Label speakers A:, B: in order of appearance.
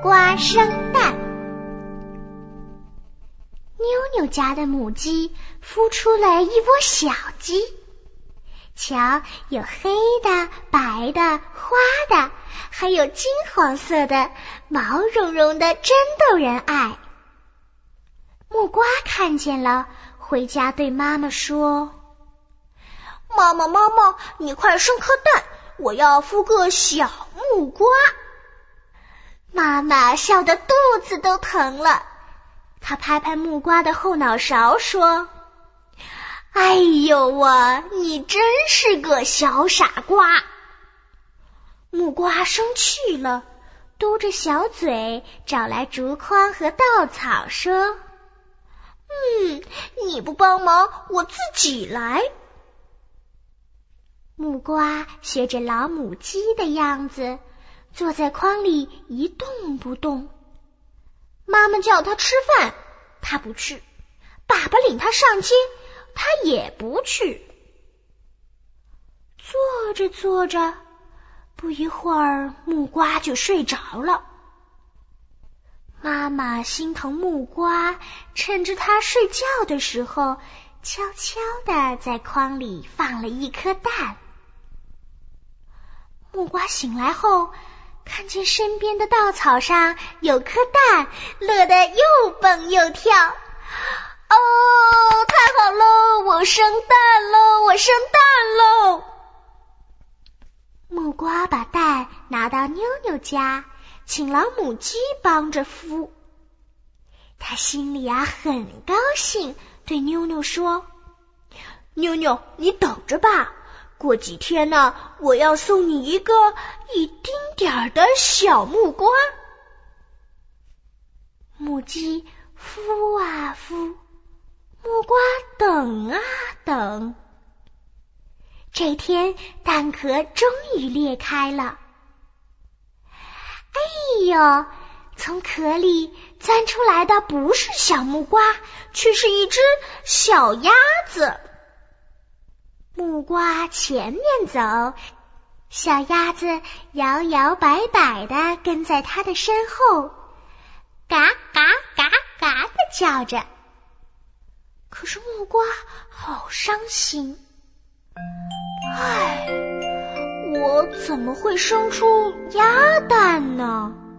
A: 瓜生蛋。妞妞家的母鸡孵出了一窝小鸡，瞧，有黑的、白的、花的，还有金黄色的，毛茸茸的，真逗人爱。木瓜看见了，回家对妈妈说：
B: 妈妈，你快生颗蛋，我要孵个小木瓜。
A: 妈妈笑得肚子都疼了，她拍拍木瓜的后脑勺说：哎呦啊，你真是个小傻瓜。木瓜生气了，嘟着小嘴找来竹筐和稻草说：
B: 你不帮忙，我自己来。
A: 木瓜学着老母鸡的样子，坐在筐里一动不动。妈妈叫他吃饭，他不去；爸爸领他上街，他也不去。坐着坐着，不一会儿木瓜就睡着了。妈妈心疼木瓜，趁着他睡觉的时候，悄悄地在筐里放了一颗蛋。木瓜醒来后，看见身边的稻草上有颗蛋，乐得又蹦又跳。哦，太好喽！我生蛋喽！我生蛋喽！木瓜把蛋拿到妞妞家，请老母鸡帮着孵。他心里很高兴，对妞妞说：
B: 妞妞，你等着吧，过几天呢，我要送你一个一丁点的小木瓜。
A: 母鸡孵啊孵，木瓜等啊等。这天蛋壳终于裂开了。哎呦，从壳里钻出来的不是小木瓜，却是一只小鸭子。木瓜前面走，小鸭子摇摇摆摆地跟在它的身后，嘎嘎嘎嘎地叫着。可是木瓜好伤心。
B: 我怎么会生出鸭蛋呢？